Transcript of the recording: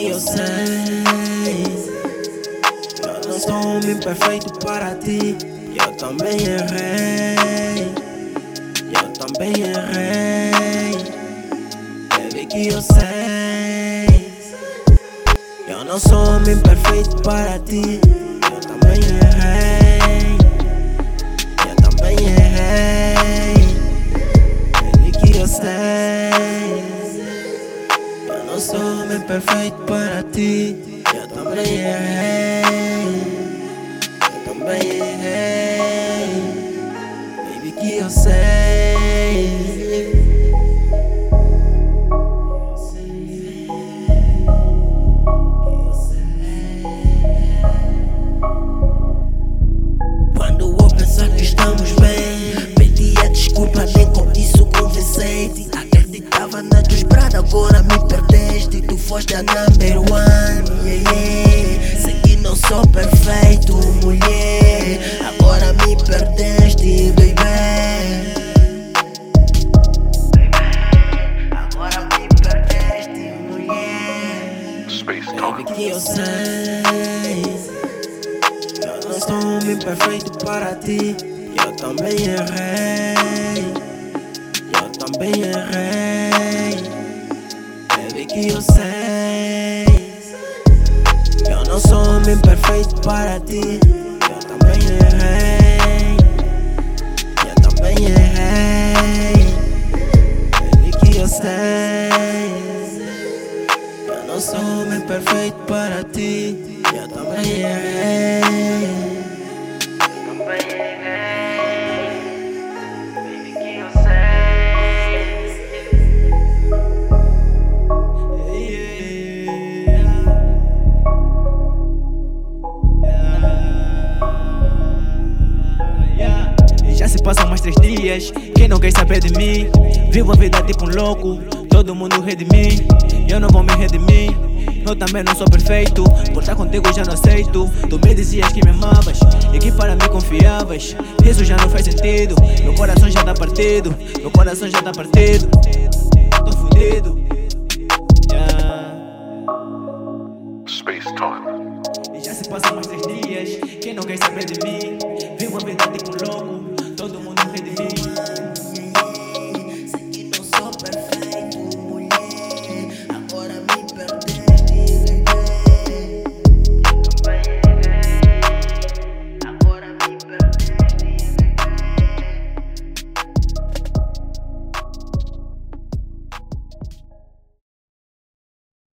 que eu sei. Eu não sou um homem perfeito para ti. Eu também errei. Eu também errei. Baby, que eu sei. Eu não sou um homem perfeito para ti. Eu também errei. Eu também errei. Baby, que eu sei. Eu não sou um homem perfeito para ti. Eu também errei. Eu também errei. Baby, que eu sei. Quando eu pensar que estamos bem, pedi a desculpa, nem com isso conversei-te. Acreditava na tua esperada, agora me perdeste. Tu foste a number one, yeah, yeah. Sei que não sou perfeito, mulher. Agora me perdeste, baby. Agora me perdeste, mulher. Baby, que eu sei. Eu não sou um homem perfeito para ti. Eu também errei. Eu também errei. Baby, que eu sei. Eu não sou um homem perfeito para ti. Eu também errei. Eu também errei. Baby, que eu sei. Eu não sou um homem perfeito para ti. Eu também errei. Eu também errei. Baby, que eu sei. E já se passam mais 3 dias. Quem não quer saber de mim? Vivo a vida tipo um louco. Todo mundo ri de mim. Eu não vou me redimir. Eu também não sou perfeito. Por estar contigo já não aceito. Tu me dizias que me amavas e que para mim confiavas. Isso já não faz sentido. Meu coração já tá partido. Meu coração já tá partido. Tô fudido. Yeah. Space Time. E já se passam mais 3 dias. Quem não quer saber de mim?